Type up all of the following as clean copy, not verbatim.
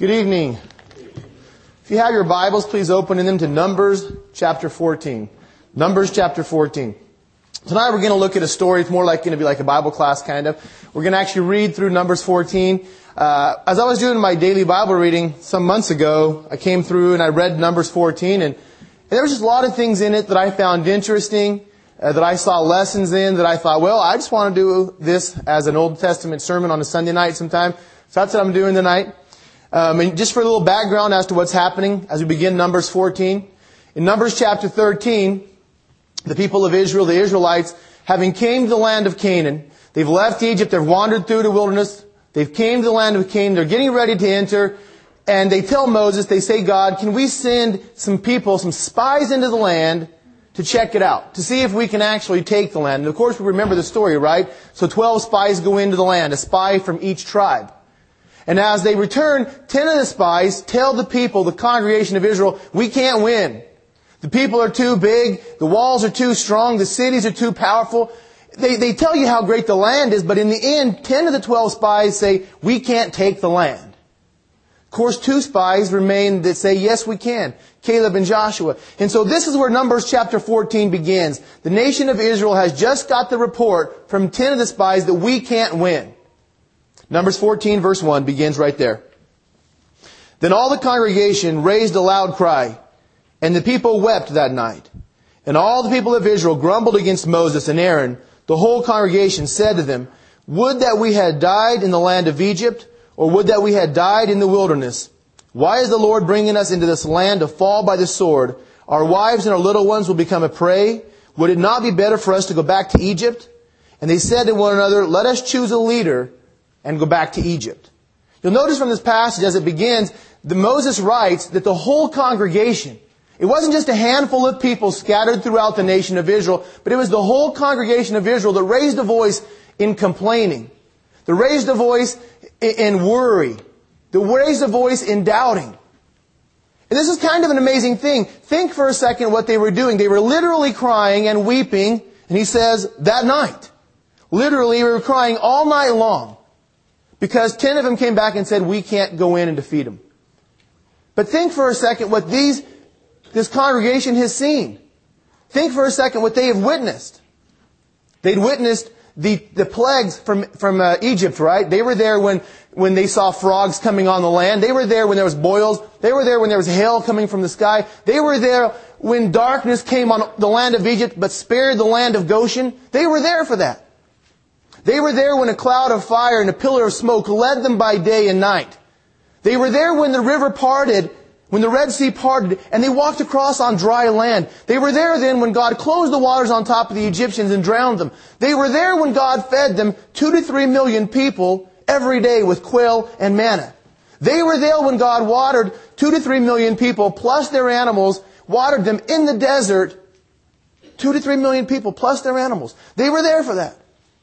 Good evening. If you have your Bibles, please open them to Numbers chapter 14. Numbers chapter 14. Tonight we're going to look at a story. It's more like going to be like a Bible class kind of. We're going to actually read through Numbers 14. As I was doing my daily Bible reading some months ago, I came through and I read Numbers 14, and there was just a lot of things in it that I found interesting, that I saw lessons in, that I thought, well, I just want to do this as an Old Testament sermon on a Sunday night sometime. So that's what I'm doing tonight. And just for a little background as to what's happening as we begin Numbers 14. In Numbers chapter 13, the people of Israel, the Israelites, having came to the land of Canaan, they've left Egypt, they've wandered through the wilderness, they've came to the land of Canaan, they're getting ready to enter, and they tell Moses, they say, God, can we send some people, some spies into the land to check it out, to see if we can actually take the land? And of course we remember the story, right? So 12 spies go into the land, a spy from each tribe. And as they return, 10 of the spies tell the people, the congregation of Israel, we can't win. The people are too big, the walls are too strong, the cities are too powerful. They tell you how great the land is, but in the end, 10 of the 12 spies say, we can't take the land. Of course, 2 spies remain that say, yes, we can. Caleb and Joshua. And so this is where Numbers chapter 14 begins. The nation of Israel has just got the report from 10 of the spies that we can't win. Numbers 14 verse 1 begins right there. Then all the congregation raised a loud cry, and the people wept that night. And all the people of Israel grumbled against Moses and Aaron. The whole congregation said to them, would that we had died in the land of Egypt, or would that we had died in the wilderness. Why is the Lord bringing us into this land to fall by the sword? Our wives and our little ones will become a prey. Would it not be better for us to go back to Egypt? And they said to one another, let us choose a leader and go back to Egypt. You'll notice from this passage as it begins, that Moses writes that the whole congregation, it wasn't just a handful of people scattered throughout the nation of Israel, but it was the whole congregation of Israel that raised a voice in complaining. That raised a voice in worry. That raised a voice in doubting. And this is kind of an amazing thing. Think for a second what they were doing. They were literally crying and weeping, and he says, that night. Literally, they were crying all night long. Because 10 of them came back and said, we can't go in and defeat them. But think for a second what this congregation has seen. Think for a second what they have witnessed. They'd witnessed the plagues from Egypt, right? They were there when they saw frogs coming on the land. They were there when there was boils. They were there when there was hail coming from the sky. They were there when darkness came on the land of Egypt but spared the land of Goshen. They were there for that. They were there when a cloud of fire and a pillar of smoke led them by day and night. They were there when the river parted, when the Red Sea parted, and they walked across on dry land. They were there then when God closed the waters on top of the Egyptians and drowned them. They were there when God fed them 2 to 3 million people every day with quail and manna. They were there when God watered 2 to 3 million people plus their animals, watered them in the desert. 2 to 3 million people plus their animals. They were there for that.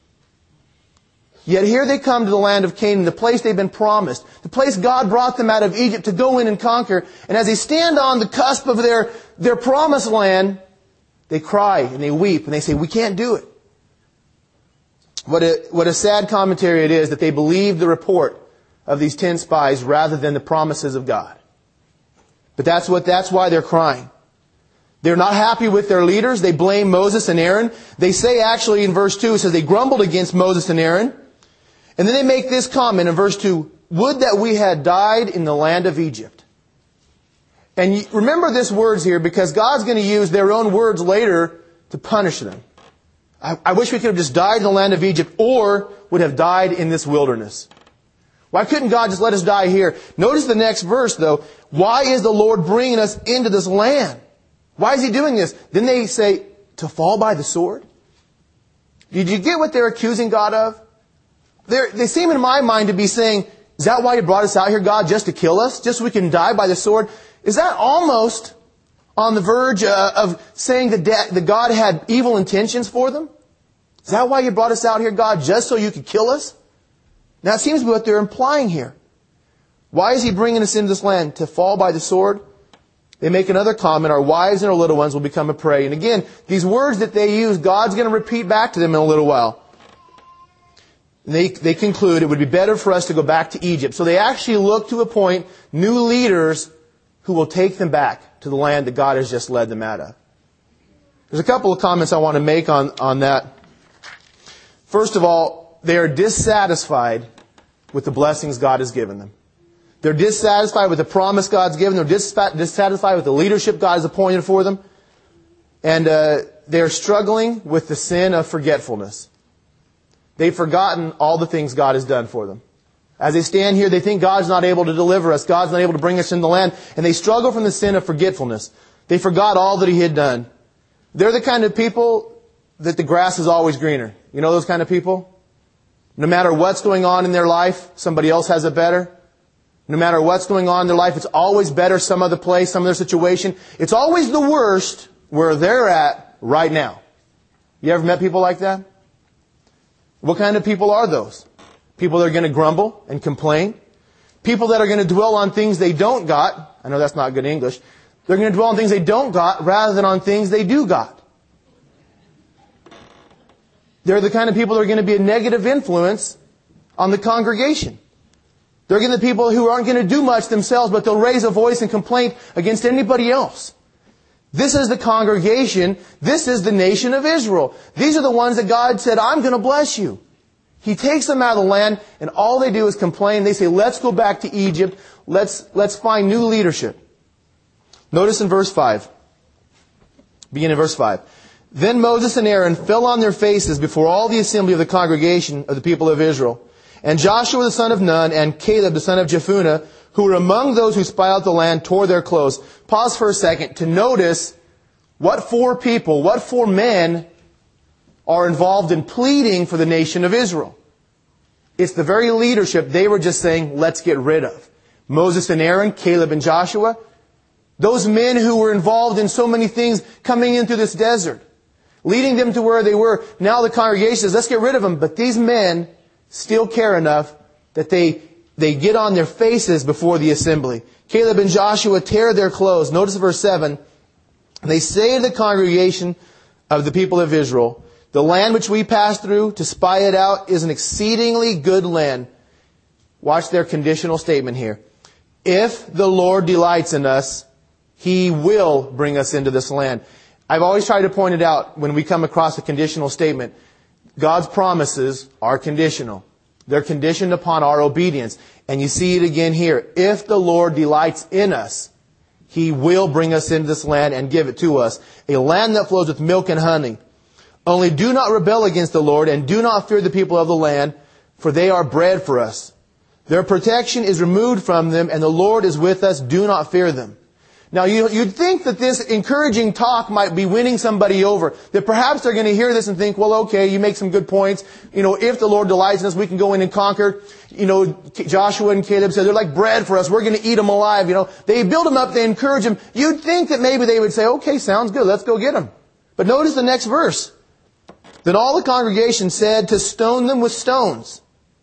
Yet here they come to the land of Canaan, the place they've been promised, the place God brought them out of Egypt to go in and conquer. And as they stand on the cusp of their promised land, they cry and they weep and they say, we can't do it. What a sad commentary it is that they believed the report of these 10 spies rather than the promises of God. But that's why they're crying. They're not happy with their leaders. They blame Moses and Aaron. They say actually in verse 2, it says they grumbled against Moses and Aaron. And then they make this comment in verse 2, would that we had died in the land of Egypt. And remember this words here because God's going to use their own words later to punish them. I wish we could have just died in the land of Egypt or would have died in this wilderness. Why couldn't God just let us die here? Notice the next verse though. Why is the Lord bringing us into this land? Why is He doing this? Then they say, to fall by the sword? Did you get what they're accusing God of? They seem in my mind to be saying, is that why you brought us out here, God, just to kill us? Just so we can die by the sword? Is that almost on the verge of saying that God had evil intentions for them? Is that why you brought us out here, God, just so you could kill us? Now it seems to be what they're implying here. Why is He bringing us into this land? To fall by the sword? They make another comment, our wives and our little ones will become a prey. And again, these words that they use, God's going to repeat back to them in a little while. And they conclude it would be better for us to go back to Egypt. So they actually look to appoint new leaders who will take them back to the land that God has just led them out of. There's a couple of comments I want to make on that. First of all, they are dissatisfied with the blessings God has given them. They're dissatisfied with the promise God's given them. They're dissatisfied with the leadership God has appointed for them. And they're struggling with the sin of forgetfulness. They've forgotten all the things God has done for them. As they stand here, they think God's not able to deliver us. God's not able to bring us into the land. And they struggle from the sin of forgetfulness. They forgot all that He had done. They're the kind of people that the grass is always greener. You know those kind of people? No matter what's going on in their life, somebody else has it better. No matter what's going on in their life, it's always better some other place, some other situation. It's always the worst where they're at right now. You ever met people like that? What kind of people are those? People that are going to grumble and complain. People that are going to dwell on things they don't got. I know that's not good English. They're going to dwell on things they don't got rather than on things they do got. They're the kind of people that are going to be a negative influence on the congregation. They're going to be people who aren't going to do much themselves, but they'll raise a voice and complaint against anybody else. This is the congregation. This is the nation of Israel. These are the ones that God said, I'm going to bless you. He takes them out of the land, and all they do is complain. They say, let's go back to Egypt. Let's find new leadership. Notice in verse 5. Begin in verse 5. Then Moses and Aaron fell on their faces before all the assembly of the congregation of the people of Israel. And Joshua the son of Nun and Caleb the son of Jephunneh, who were among those who spied out the land, tore their clothes. Pause for a second to notice what four people, what four men are involved in pleading for the nation of Israel. It's the very leadership they were just saying, let's get rid of. Moses and Aaron, Caleb and Joshua, those men who were involved in so many things coming into this desert, leading them to where they were. Now the congregation says, let's get rid of them. But these men still care enough that they get on their faces before the assembly. Caleb and Joshua tear their clothes. Notice verse 7. They say to the congregation of the people of Israel, the land which we passed through to spy it out is an exceedingly good land. Watch their conditional statement here. If the Lord delights in us, He will bring us into this land. I've always tried to point it out when we come across a conditional statement. God's promises are conditional. They're conditioned upon our obedience. And you see it again here. If the Lord delights in us, He will bring us into this land and give it to us. A land that flows with milk and honey. Only do not rebel against the Lord and do not fear the people of the land, for they are bread for us. Their protection is removed from them and the Lord is with us. Do not fear them. Now, you'd think that this encouraging talk might be winning somebody over. That perhaps they're going to hear this and think, well, okay, you make some good points. You know, if the Lord delights in us, we can go in and conquer. You know, Joshua and Caleb said, they're like bread for us. We're going to eat them alive. You know, they build them up, they encourage them. You'd think that maybe they would say, okay, sounds good, let's go get them. But notice the next verse. Then all the congregation said to stone them with stones.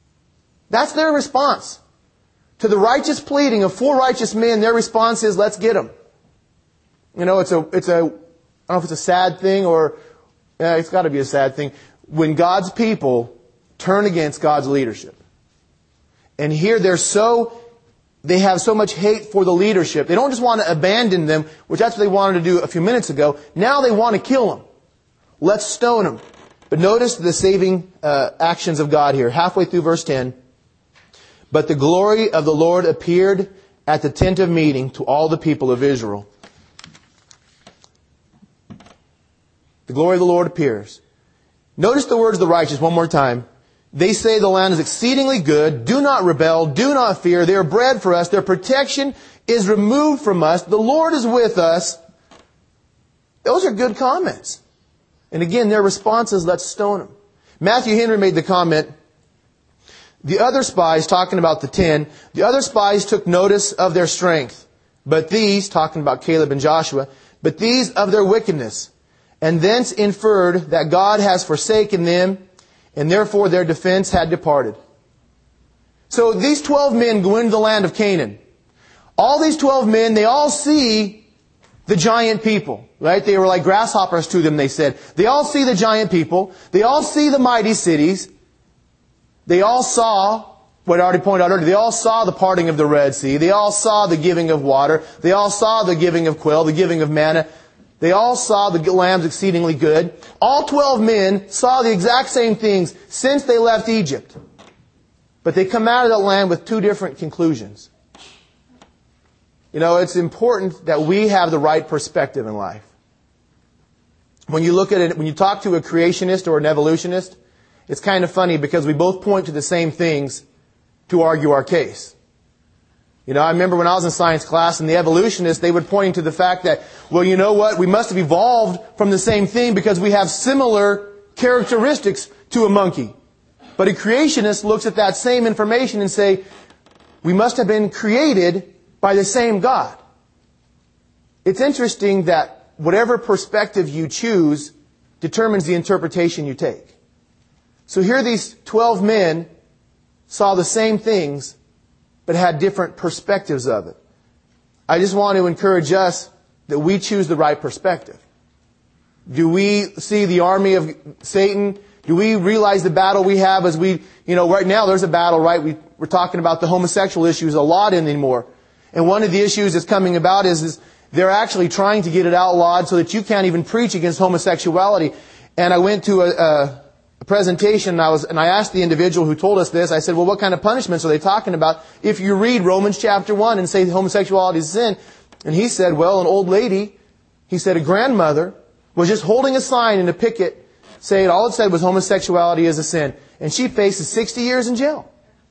That's their response. To the righteous pleading of four righteous men, their response is, let's get them. You know, I don't know if it's a sad thing or, it's got to be a sad thing. When God's people turn against God's leadership. And here they have so much hate for the leadership. They don't just want to abandon them, which that's what they wanted to do a few minutes ago. Now they want to kill them. Let's stone them. But notice the saving actions of God here. Halfway through verse 10. But the glory of the Lord appeared at the tent of meeting to all the people of Israel. The glory of the Lord appears. Notice the words of the righteous one more time. They say the land is exceedingly good. Do not rebel. Do not fear. They are bread for us. Their protection is removed from us. The Lord is with us. Those are good comments. And again, their response is, let's stone them. Matthew Henry made the comment, the other spies, talking about the 10, the other spies took notice of their strength. But these, talking about Caleb and Joshua, but these of their wickedness. And thence inferred that God has forsaken them, and therefore their defense had departed. So these 12 men go into the land of Canaan. All these 12 men, they all see the giant people, right? They were like grasshoppers to them, they said. They all see the giant people. They all see the mighty cities. They all saw what I already pointed out earlier. They all saw the parting of the Red Sea. They all saw the giving of water. They all saw the giving of quail, the giving of manna. They all saw the lambs exceedingly good. All 12 men saw the exact same things since they left Egypt. But they come out of that land with two different conclusions. You know, it's important that we have the right perspective in life. When you look at it, when you talk to a creationist or an evolutionist, it's kind of funny because we both point to the same things to argue our case. You know, I remember when I was in science class and the evolutionists, they would point to the fact that, well, you know what, we must have evolved from the same thing because we have similar characteristics to a monkey. But a creationist looks at that same information and say, we must have been created by the same God. It's interesting that whatever perspective you choose determines the interpretation you take. So here these 12 men saw the same things, but had different perspectives of it. I just want to encourage us that we choose the right perspective. Do we see the army of Satan? Do we realize the battle we have as we, right now there's a battle, right? We're talking about the homosexual issues a lot anymore. And one of the issues that's coming about is they're actually trying to get it outlawed so that you can't even preach against homosexuality. And I went to a presentation and I asked the individual who told us this, I said, well, what kind of punishments are they talking about if you read Romans chapter 1 and say homosexuality is sin? And he said, well, an old lady, he said a grandmother was just holding a sign in a picket saying all it said was homosexuality is a sin. And she faces 60 years in jail.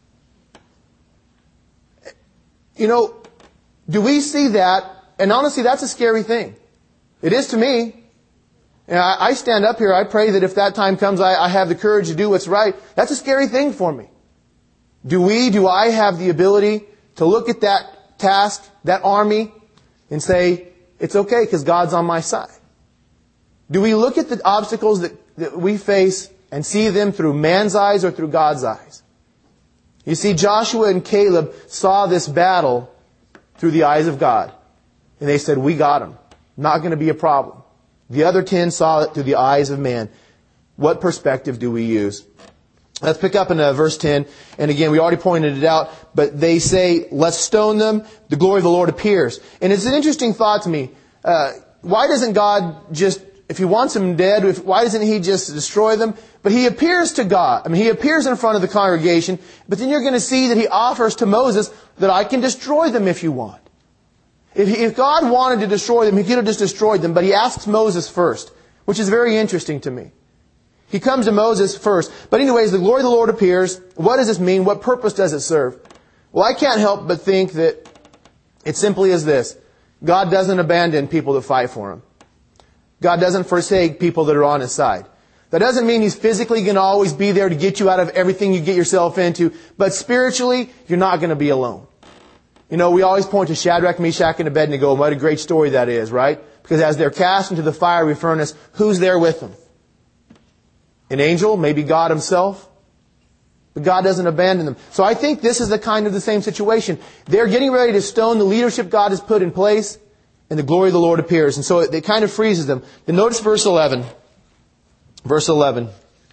Do we see that? And honestly, that's a scary thing. It is to me. And I stand up here, I pray that if that time comes, I have the courage to do what's right. That's a scary thing for me. Do I have the ability to look at that task, that army, and say, it's okay because God's on my side? Do we look at the obstacles that we face and see them through man's eyes or through God's eyes? You see, Joshua and Caleb saw this battle through the eyes of God. And they said, we got him. Not going to be a problem. The other 10 saw it through the eyes of man. What perspective do we use? Let's pick up in verse 10. And again, we already pointed it out. But they say, let's stone them. The glory of the Lord appears. And it's an interesting thought to me. Why doesn't God just, if He wants them dead, why doesn't He just destroy them? But He appears to God. He appears in front of the congregation. But then you're going to see that He offers to Moses that I can destroy them if you want. If God wanted to destroy them, He could have just destroyed them. But He asks Moses first, which is very interesting to me. He comes to Moses first. But anyways, the glory of the Lord appears. What does this mean? What purpose does it serve? Well, I can't help but think that it simply is this. God doesn't abandon people that fight for Him. God doesn't forsake people that are on His side. That doesn't mean He's physically going to always be there to get you out of everything you get yourself into. But spiritually, you're not going to be alone. We always point to Shadrach, Meshach, and Abednego, and what a great story that is, right? Because as they're cast into the fiery furnace, who's there with them? An angel, maybe God Himself. But God doesn't abandon them. So I think this is the same situation. They're getting ready to stone the leadership God has put in place, and the glory of the Lord appears. And so it kind of freezes them. Then notice verse 11. Verse 11.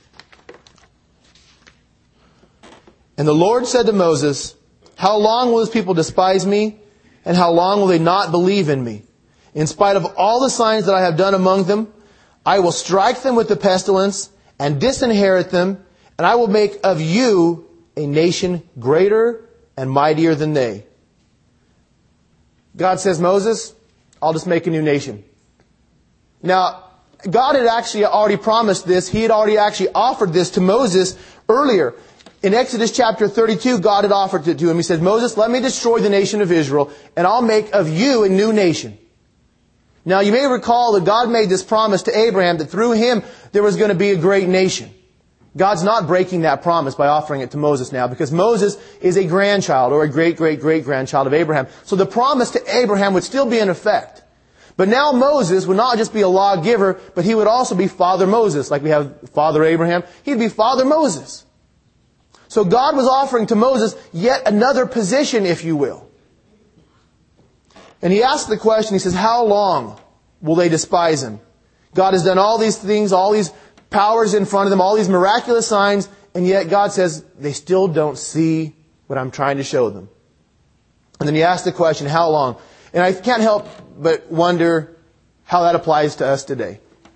And the Lord said to Moses, how long will this people despise me? And how long will they not believe in me? In spite of all the signs that I have done among them, I will strike them with the pestilence and disinherit them, and I will make of you a nation greater and mightier than they. God says, Moses, I'll just make a new nation. Now, God had actually already promised this. He had already actually offered this to Moses earlier. In Exodus chapter 32, God had offered it to him. He said, Moses, let me destroy the nation of Israel, and I'll make of you a new nation. Now, you may recall that God made this promise to Abraham that through him there was going to be a great nation. God's not breaking that promise by offering it to Moses now, because Moses is a grandchild or a great-great-great-grandchild of Abraham. So the promise to Abraham would still be in effect. But now Moses would not just be a lawgiver, but he would also be Father Moses. Like we have Father Abraham, he'd be Father Moses. So God was offering to Moses yet another position, if you will. And He asked the question, He says, how long will they despise Him? God has done all these things, all these powers in front of them, all these miraculous signs, and yet God says they still don't see what I'm trying to show them. And then he asks the question, how long? And I can't help but wonder how that applies to us today.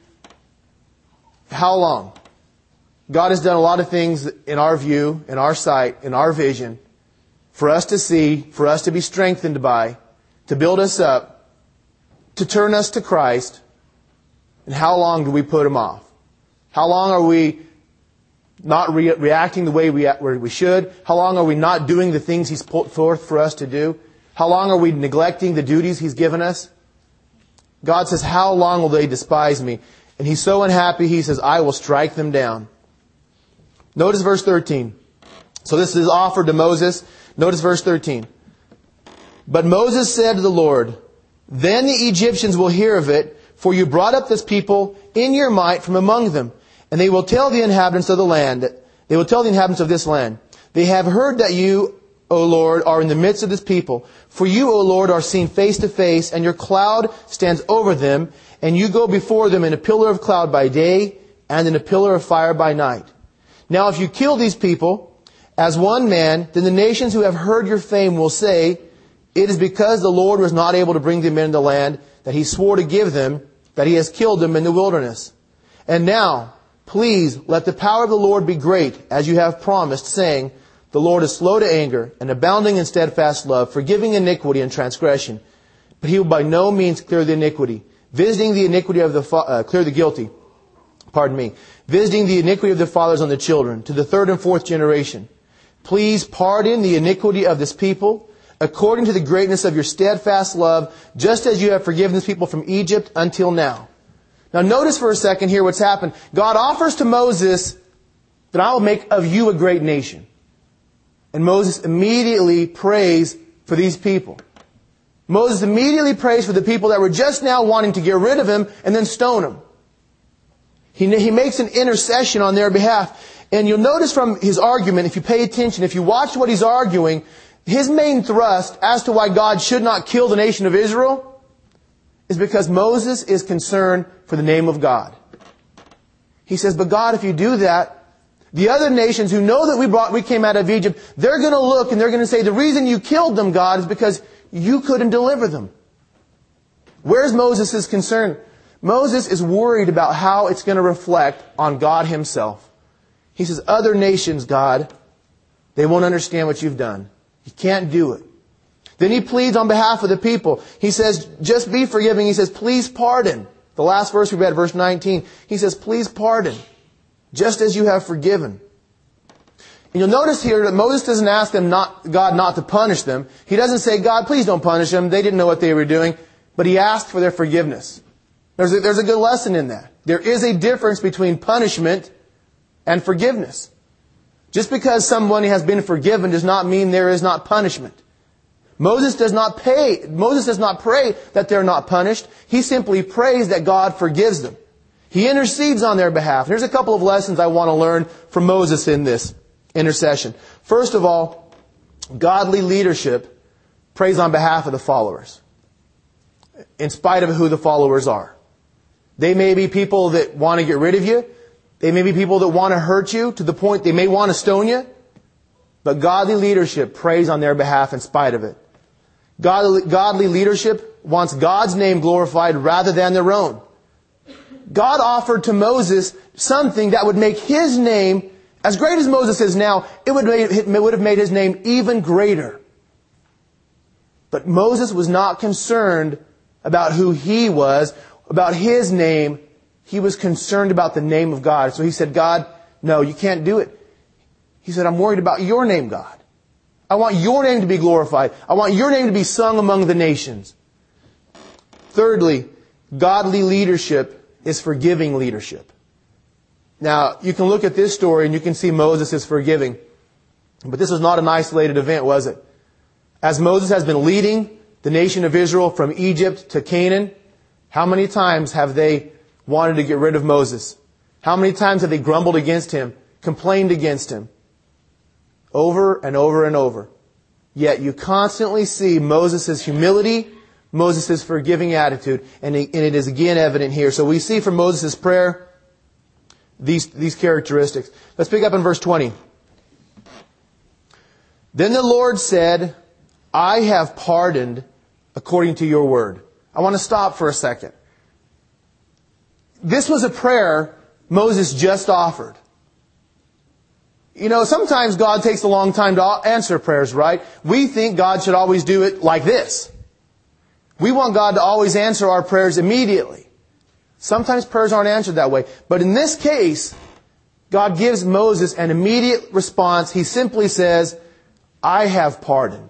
How long? God has done a lot of things in our view, in our sight, in our vision, for us to see, for us to be strengthened by, to build us up, to turn us to Christ. And how long do we put Him off? How long are we not reacting the way we should? How long are we not doing the things He's put forth for us to do? How long are we neglecting the duties He's given us? God says, how long will they despise me? And He's so unhappy, He says, I will strike them down. Notice verse 13. So this is offered to Moses. Notice verse 13. But Moses said to the Lord, then the Egyptians will hear of it, for you brought up this people in your might from among them. And they will tell the inhabitants of the land, they will tell the inhabitants of this land, they have heard that you, O Lord, are in the midst of this people. For you, O Lord, are seen face to face, and your cloud stands over them, and you go before them in a pillar of cloud by day, and in a pillar of fire by night. Now if you kill these people as one man, then the nations who have heard your fame will say, it is because the Lord was not able to bring them into the land that He swore to give them, that He has killed them in the wilderness. And now, please let the power of the Lord be great, as you have promised, saying, the Lord is slow to anger and abounding in steadfast love, forgiving iniquity and transgression. But He will by no means clear the iniquity, visiting the iniquity of clear the guilty. Visiting the iniquity of the fathers on the children, to the third and fourth generation. Please pardon the iniquity of this people, according to the greatness of your steadfast love, just as you have forgiven this people from Egypt until now. Now notice for a second here what's happened. God offers to Moses that I will make of you a great nation. And Moses immediately prays for these people. Moses immediately prays for the people that were just now wanting to get rid of him and then stone him. He makes an intercession on their behalf. And you'll notice from his argument, if you pay attention, if you watch what he's arguing, his main thrust as to why God should not kill the nation of Israel is because Moses is concerned for the name of God. He says, but God, if you do that, the other nations who know that we came out of Egypt, they're going to look and they're going to say, the reason you killed them, God, is because you couldn't deliver them. Where's Moses' concern? Moses is worried about how it's going to reflect on God Himself. He says, other nations, God, they won't understand what you've done. You can't do it. Then he pleads on behalf of the people. He says, just be forgiving. He says, please pardon. The last verse we read, verse 19. He says, please pardon, just as you have forgiven. And you'll notice here that Moses doesn't ask God not to punish them. He doesn't say, God, please don't punish them. They didn't know what they were doing. But he asked for their forgiveness. There's a good lesson in that. There is a difference between punishment and forgiveness. Just because somebody has been forgiven does not mean there is not punishment. Moses does not pray that they're not punished. He simply prays that God forgives them. He intercedes on their behalf. There's a couple of lessons I want to learn from Moses in this intercession. First of all, godly leadership prays on behalf of the followers, in spite of who the followers are. They may be people that want to get rid of you. They may be people that want to hurt you to the point they may want to stone you. But godly leadership prays on their behalf in spite of it. Godly leadership wants God's name glorified rather than their own. God offered to Moses something that would make His name, as great as Moses is now, it would have made His name even greater. But Moses was not concerned about who he was, about his name. He was concerned about the name of God. So he said, God, no, you can't do it. He said, I'm worried about your name, God. I want your name to be glorified. I want your name to be sung among the nations. Thirdly, godly leadership is forgiving leadership. Now, you can look at this story and you can see Moses is forgiving. But this was not an isolated event, was it? As Moses has been leading the nation of Israel from Egypt to Canaan, how many times have they wanted to get rid of Moses? How many times have they grumbled against him, complained against him? Over and over and over. Yet you constantly see Moses' humility, Moses' forgiving attitude, and it is again evident here. So we see from Moses' prayer these characteristics. Let's pick up in verse 20. Then the Lord said, I have pardoned according to your word. I want to stop for a second. This was a prayer Moses just offered. You know, sometimes God takes a long time to answer prayers, right? We think God should always do it like this. We want God to always answer our prayers immediately. Sometimes prayers aren't answered that way. But in this case, God gives Moses an immediate response. He simply says, I have pardoned.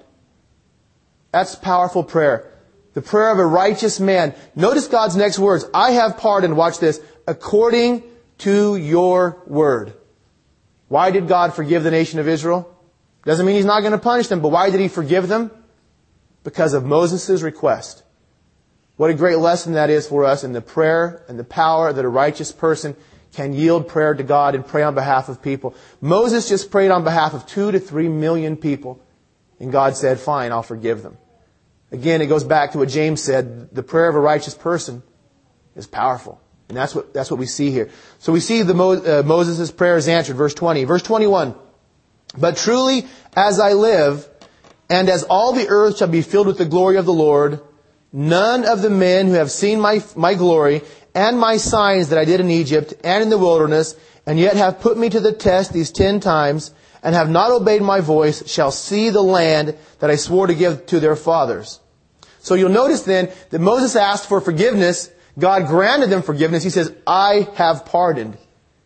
That's powerful prayer. The prayer of a righteous man. Notice God's next words. I have pardoned, watch this, according to your word. Why did God forgive the nation of Israel? Doesn't mean He's not going to punish them, but why did He forgive them? Because of Moses' request. What a great lesson that is for us in the prayer and the power that a righteous person can yield prayer to God and pray on behalf of people. Moses just prayed on behalf of 2 to 3 million people. And God said, fine, I'll forgive them. Again, it goes back to what James said. The prayer of a righteous person is powerful. And that's what we see here. So we see Moses' prayer is answered. Verse 20. Verse 21. But truly, as I live, and as all the earth shall be filled with the glory of the Lord, none of the men who have seen my glory and my signs that I did in Egypt and in the wilderness, and yet have put me to the test these 10 times, and have not obeyed my voice, shall see the land that I swore to give to their fathers. So you'll notice then that Moses asked for forgiveness. God granted them forgiveness. He says, I have pardoned.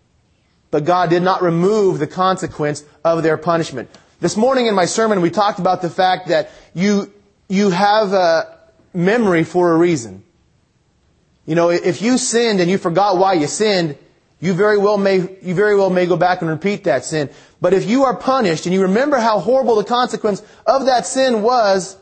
But God did not remove the consequence of their punishment. This morning in my sermon, we talked about the fact that you have a memory for a reason. You know, if you sinned and you forgot why you sinned, you very well may go back and repeat that sin. But if you are punished and you remember how horrible the consequence of that sin was,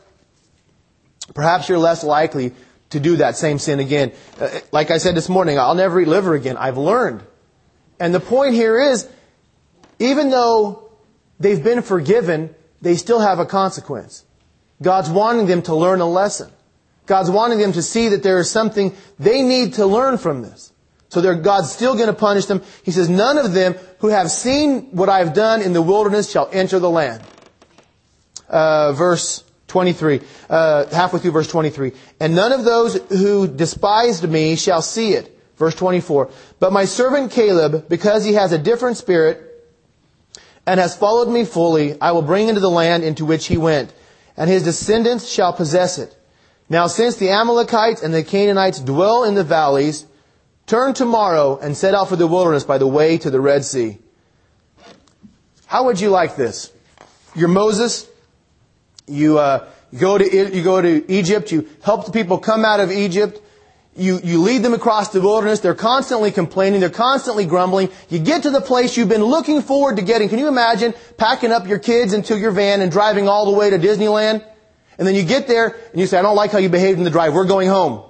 perhaps you're less likely to do that same sin again. Like I said this morning, I'll never eat liver again. I've learned. And the point here is, even though they've been forgiven, they still have a consequence. God's wanting them to learn a lesson. God's wanting them to see that there is something they need to learn from this. So God's still going to punish them. He says, none of them who have seen what I have done in the wilderness shall enter the land. Verse 23, halfway through verse 23. And none of those who despised me shall see it. Verse 24. But my servant Caleb, because he has a different spirit and has followed me fully, I will bring into the land into which he went, and his descendants shall possess it. Now since the Amalekites and the Canaanites dwell in the valleys, turn tomorrow and set out for the wilderness by the way to the Red Sea. How would you like this? You're Moses. You go to Egypt. You help the people come out of Egypt. You lead them across the wilderness. They're constantly complaining. They're constantly grumbling. You get to the place you've been looking forward to getting. Can you imagine packing up your kids into your van and driving all the way to Disneyland? And then you get there and you say, I don't like how you behaved in the drive. We're going home.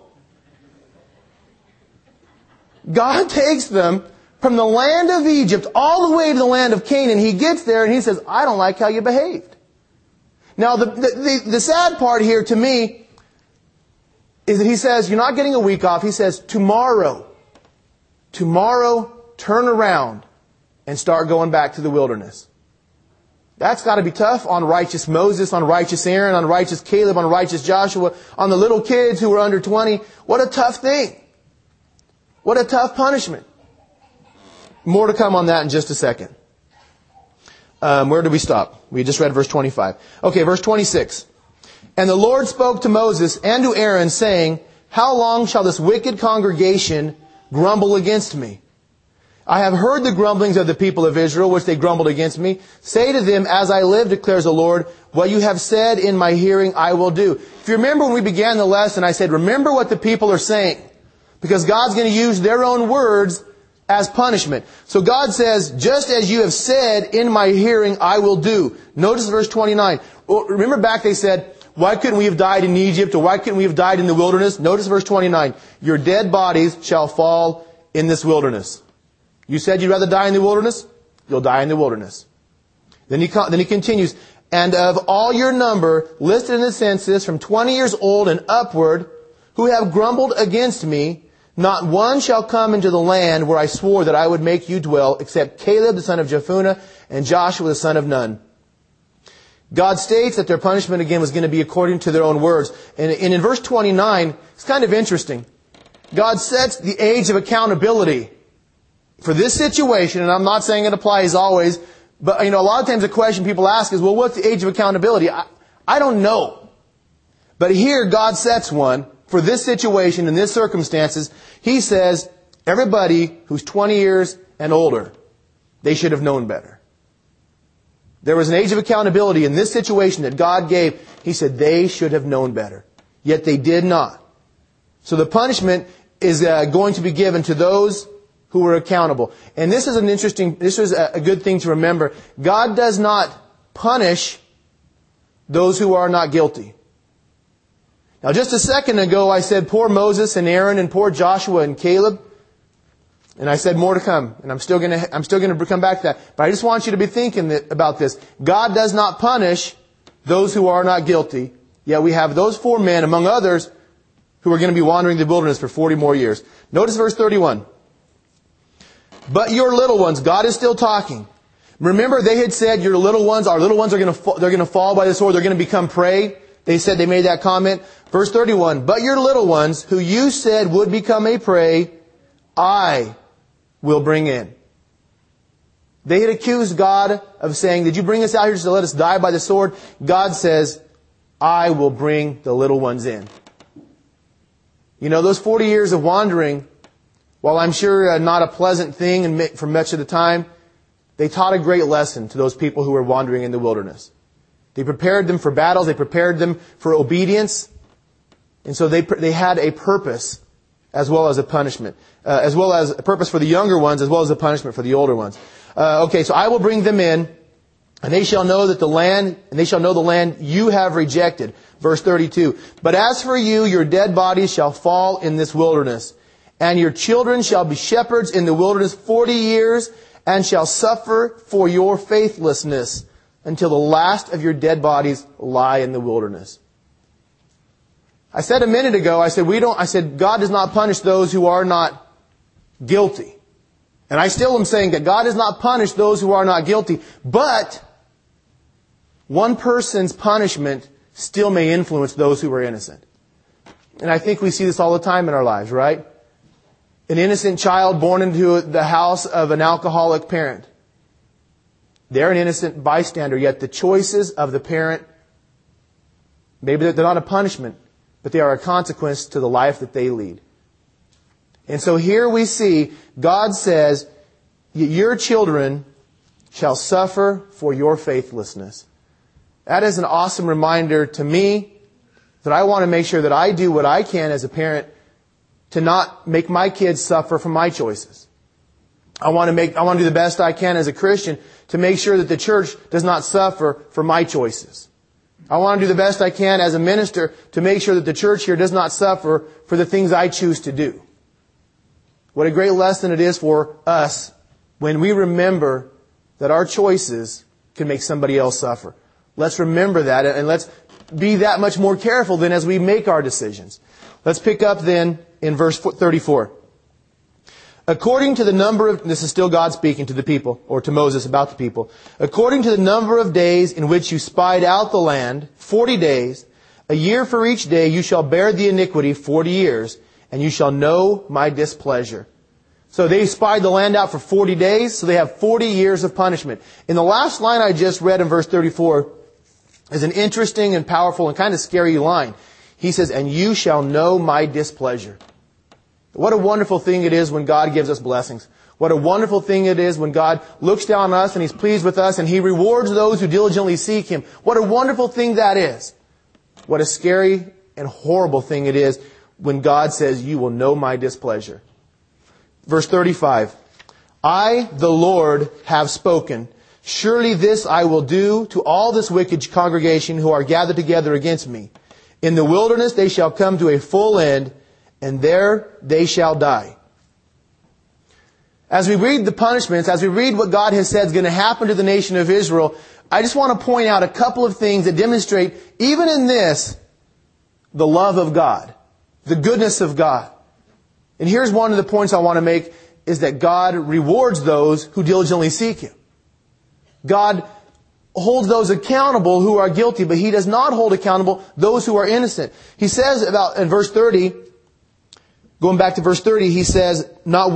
God takes them from the land of Egypt all the way to the land of Canaan. He gets there and He says, I don't like how you behaved. Now, the sad part here to me is that He says, you're not getting a week off. He says, tomorrow, turn around and start going back to the wilderness. That's got to be tough on righteous Moses, on righteous Aaron, on righteous Caleb, on righteous Joshua, on the little kids who were under 20. What a tough thing. What a tough punishment. More to come on that in just a second. Where did we stop? We just read verse 25. Okay, verse 26. And the Lord spoke to Moses and to Aaron, saying, how long shall this wicked congregation grumble against me? I have heard the grumblings of the people of Israel, which they grumbled against me. Say to them, as I live, declares the Lord, what you have said in my hearing I will do. If you remember when we began the lesson, I said, remember what the people are saying. Because God's going to use their own words as punishment. So God says, just as you have said in my hearing, I will do. Notice verse 29. Remember back they said, why couldn't we have died in Egypt, or why couldn't we have died in the wilderness? Notice verse 29. Your dead bodies shall fall in this wilderness. You said you'd rather die in the wilderness? You'll die in the wilderness. Then he continues, and of all your number listed in the census from 20 years old and upward, who have grumbled against me, Not one shall come into the land where I swore that I would make you dwell, except Caleb the son of Jephunneh and Joshua the son of Nun. God states that their punishment again was going to be according to their own words. And in verse 29, it's kind of interesting. God sets the age of accountability for this situation, and I'm not saying it applies always, but a lot of times the question people ask is, well, what's the age of accountability? I don't know. But here God sets one for this situation and this circumstances. He says, everybody who's 20 years and older, they should have known better. There was an age of accountability in this situation that God gave. He said they should have known better. Yet they did not. So the punishment is going to be given to those who were accountable. And this is a good thing to remember. God does not punish those who are not guilty. Now just a second ago I said poor Moses and Aaron and poor Joshua and Caleb. And I said more to come. And I'm still going to come back to that. But I just want you to be thinking about this. God does not punish those who are not guilty. Yet we have those 4 men, among others, who are going to be wandering the wilderness for 40 more years. Notice verse 31. But your little ones, God is still talking. Remember, they had said, our little ones are going to fall by the sword. They're going to become prey. They made that comment. Verse 31. But your little ones, who you said would become a prey, I will bring in. They had accused God of saying, did you bring us out here to let us die by the sword? God says, I will bring the little ones in. Those 40 years of wandering, while I'm sure not a pleasant thing for much of the time, they taught a great lesson to those people who were wandering in the wilderness. They prepared them for battles. They prepared them for obedience. And so they had a purpose as well as a punishment. As well as a purpose for the younger ones as well as a punishment for the older ones. So I will bring them in, and they shall know the land you have rejected. Verse 32. But as for you, your dead bodies shall fall in this wilderness, and your children shall be shepherds in the wilderness 40 years, and shall suffer for your faithlessness until the last of your dead bodies lie in the wilderness. I said a minute ago, I said God does not punish those who are not guilty. And I still am saying that God does not punish those who are not guilty, but one person's punishment still may influence those who are innocent. And I think we see this all the time in our lives, right? An innocent child born into the house of an alcoholic parent. They're an innocent bystander, yet the choices of the parent, maybe they're not a punishment, but they are a consequence to the life that they lead. And so here we see God says, your children shall suffer for your faithlessness. That is an awesome reminder to me that I want to make sure that I do what I can as a parent to not make my kids suffer for my choices. I want to do the best I can as a Christian to make sure that the church does not suffer for my choices. I want to do the best I can as a minister to make sure that the church here does not suffer for the things I choose to do. What a great lesson it is for us when we remember that our choices can make somebody else suffer. Let's remember that, and let's be that much more careful then as we make our decisions. Let's pick up then in verse 34. According to the number of, this is still God speaking to the people, or to Moses about the people. According to the number of days in which you spied out the land, 40 days, a year for each day, you shall bear the iniquity 40 years, and you shall know my displeasure. So they spied the land out for 40 days, so they have 40 years of punishment. In the last line I just read in verse 34 is an interesting and powerful and kind of scary line. He says, and you shall know my displeasure. What a wonderful thing it is when God gives us blessings. What a wonderful thing it is when God looks down on us and He's pleased with us and He rewards those who diligently seek Him. What a wonderful thing that is. What a scary and horrible thing it is when God says, you will know my displeasure. Verse 35. I, the Lord, have spoken. Surely this I will do to all this wicked congregation who are gathered together against me. In the wilderness they shall come to a full end, and there they shall die. As we read the punishments, as we read what God has said is going to happen to the nation of Israel, I just want to point out a couple of things that demonstrate, even in this, the love of God, the goodness of God. And here's one of the points I want to make, is that God rewards those who diligently seek Him. God holds those accountable who are guilty, but He does not hold accountable those who are innocent. He says in verse 30, going back to verse 30, He says, not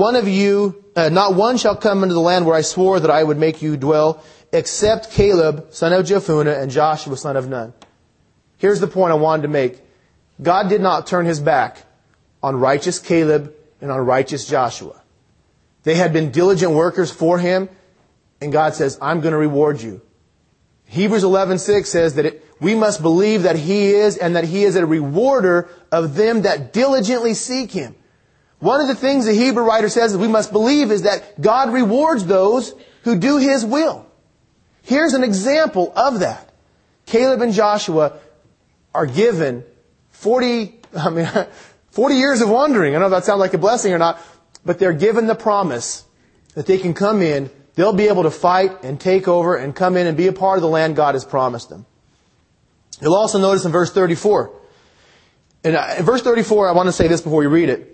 one shall come into the land where I swore that I would make you dwell, except Caleb, son of Jephunneh, and Joshua, son of Nun. Here's the point I wanted to make. God did not turn His back on righteous Caleb and on righteous Joshua. They had been diligent workers for Him, and God says, I'm going to reward you. Hebrews 11:6 says that we must believe that He is, and that He is a rewarder of them that diligently seek Him. One of the things the Hebrew writer says that we must believe is that God rewards those who do His will. Here's an example of that. Caleb and Joshua are given 40 years of wandering. I don't know if that sounds like a blessing or not, but they're given the promise that they can come in, they'll be able to fight and take over and come in and be a part of the land God has promised them. You'll also notice in verse 34. And in verse 34, I want to say this before we read it.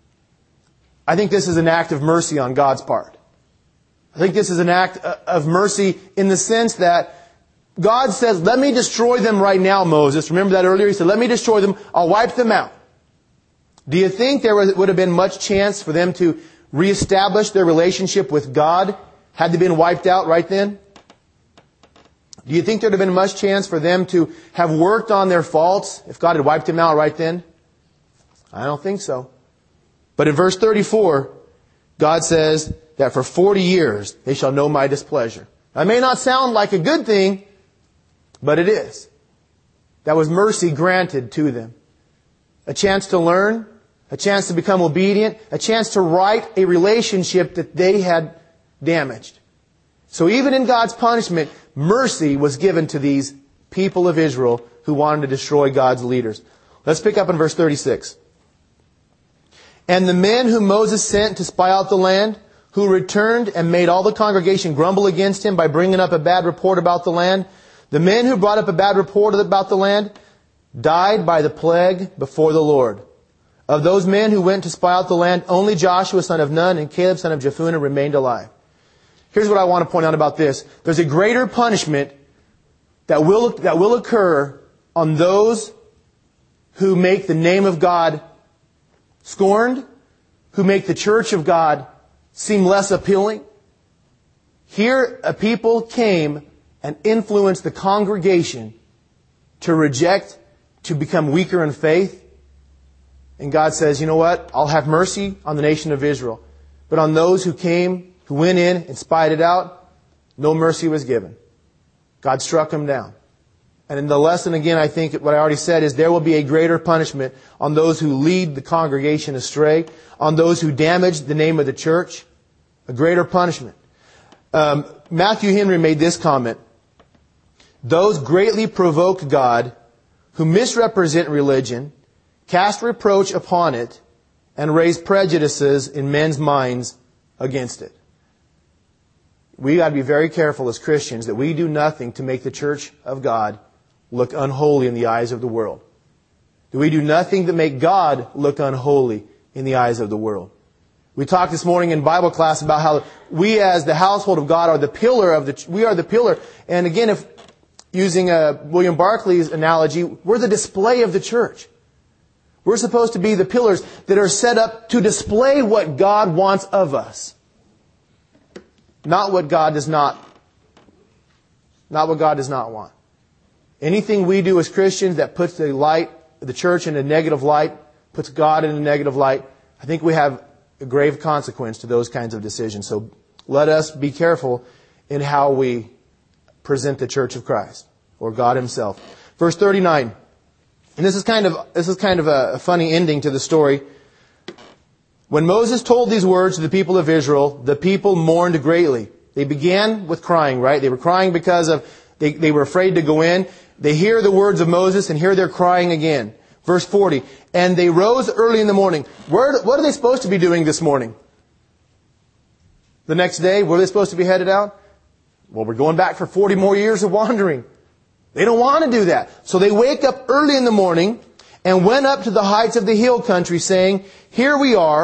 I think this is an act of mercy on God's part. I think this is an act of mercy in the sense that God says, let me destroy them right now, Moses. Remember that earlier? He said, let me destroy them. I'll wipe them out. Do you think there would have been much chance for them to reestablish their relationship with God had they been wiped out right then? Do you think there would have been much chance for them to have worked on their faults if God had wiped them out right then? I don't think so. But in verse 34, God says that for 40 years they shall know my displeasure. That may not sound like a good thing, but it is. That was mercy granted to them. A chance to learn, a chance to become obedient, a chance to right a relationship that they had damaged. So even in God's punishment, mercy was given to these people of Israel who wanted to destroy God's leaders. Let's pick up in verse 36. And the men whom Moses sent to spy out the land, who returned and made all the congregation grumble against him by bringing up a bad report about the land, the men who brought up a bad report about the land died by the plague before the Lord. Of those men who went to spy out the land, only Joshua son of Nun and Caleb son of Jephunneh remained alive. Here's what I want to point out about this. There's a greater punishment that will occur on those who make the name of God scorned, who make the church of God seem less appealing. Here, a people came and influenced the congregation to reject, to become weaker in faith. And God says, you know what? I'll have mercy on the nation of Israel. But on those who came, who went in and spied it out, no mercy was given. God struck them down. And in the lesson, again, I think what I already said is there will be a greater punishment on those who lead the congregation astray, on those who damage the name of the church. A greater punishment. Matthew Henry made this comment. Those greatly provoke God who misrepresent religion, cast reproach upon it, and raise prejudices in men's minds against it. We got to be very careful as Christians that we do nothing to make the church of God look unholy in the eyes of the world. That we do nothing to make God look unholy in the eyes of the world. We talked this morning in Bible class about how we as the household of God are the pillar we are the pillar. And again, if using William Barclay's analogy, we're the display of the church. We're supposed to be the pillars that are set up to display what God wants of us. Not what God does not want. Anything we do as Christians that puts the church in a negative light, puts God in a negative light, I think we have a grave consequence to those kinds of decisions. So let us be careful in how we present the church of Christ or God Himself. Verse 39. And this is kind of a funny ending to the story. When Moses told these words to the people of Israel, the people mourned greatly. They began with crying, right? They were crying because they were afraid to go in. They hear the words of Moses and here they're crying again. Verse 40. And they rose early in the morning. What are they supposed to be doing this morning? The next day, were they supposed to be headed out? Well, we're going back for 40 more years of wandering. They don't want to do that. So they wake up early in the morning and went up to the heights of the hill country saying, here we are,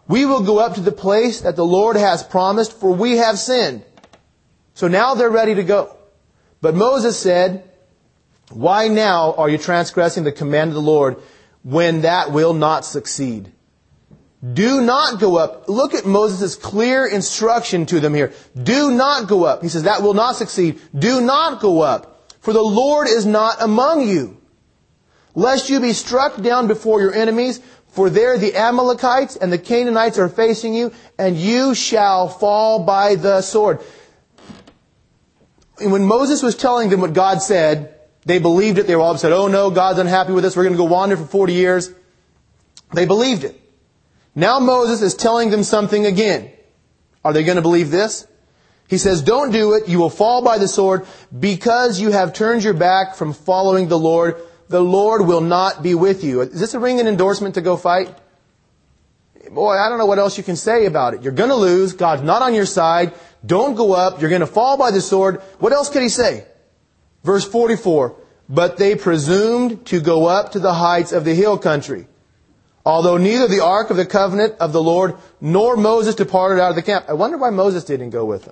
We will go up to the place that the Lord has promised, for we have sinned. So now they're ready to go. But Moses said, why now are you transgressing the command of the Lord when that will not succeed? Do not go up. Look at Moses' clear instruction to them here. Do not go up. He says, that will not succeed. Do not go up, for the Lord is not among you. Lest you be struck down before your enemies, for there the Amalekites and the Canaanites are facing you, and you shall fall by the sword. And when Moses was telling them what God said, they believed it. They were all said, oh no, God's unhappy with us. We're going to go wander for 40 years. They believed it. Now Moses is telling them something again. Are they going to believe this? He says, don't do it. You will fall by the sword because you have turned your back from following the Lord. The Lord will not be with you. Is this a ringing endorsement to go fight? Boy, I don't know what else you can say about it. You're going to lose. God's not on your side. Don't go up. You're going to fall by the sword. What else could he say? Verse 44. But they presumed to go up to the heights of the hill country, although neither the ark of the covenant of the Lord nor Moses departed out of the camp. I wonder why Moses didn't go with them.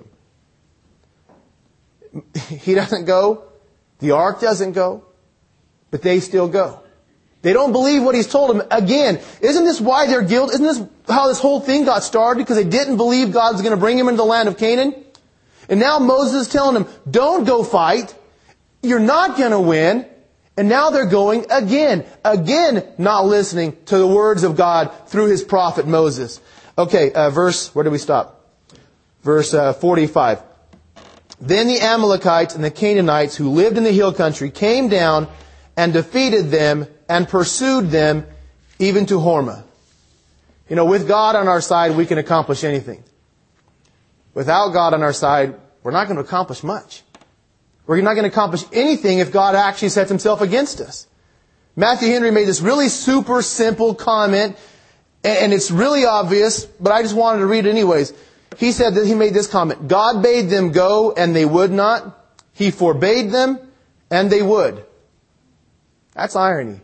He doesn't go. The ark doesn't go. But they still go. They don't believe what he's told them. Again, isn't this why they're guilty? Isn't this how this whole thing got started? Because they didn't believe God was going to bring them into the land of Canaan. And now Moses is telling them, don't go fight. You're not going to win. And now they're going again. Again, not listening to the words of God through his prophet Moses. Okay, where did we stop? Verse 45. Then the Amalekites and the Canaanites who lived in the hill country came down and defeated them and pursued them even to Hormah. You know, with God on our side, we can accomplish anything. Without God on our side, we're not going to accomplish much. We're not going to accomplish anything if God actually sets himself against us. Matthew Henry made this really super simple comment, and it's really obvious, but I just wanted to read it anyways. He said that he made this comment: God bade them go, and they would not. He forbade them, and they would. That's irony.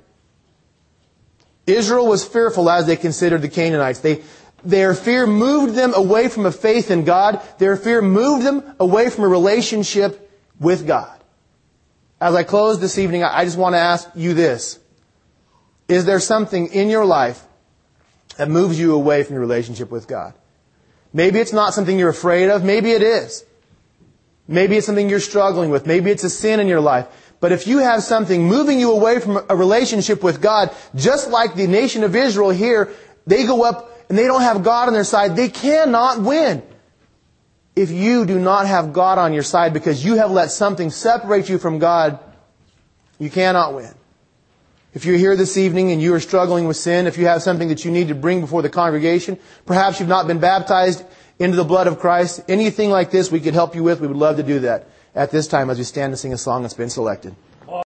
Israel was fearful as they considered the Canaanites. Their fear moved them away from a faith in God. Their fear moved them away from a relationship with God. As I close this evening, I just want to ask you this. Is there something in your life that moves you away from your relationship with God? Maybe it's not something you're afraid of. Maybe it is. Maybe it's something you're struggling with. Maybe it's a sin in your life. But if you have something moving you away from a relationship with God, just like the nation of Israel here, they go up and they don't have God on their side, they cannot win. If you do not have God on your side because you have let something separate you from God, you cannot win. If you're here this evening and you are struggling with sin, if you have something that you need to bring before the congregation, perhaps you've not been baptized into the blood of Christ, anything like this we could help you with, we would love to do that at this time as we stand and sing a song that's been selected.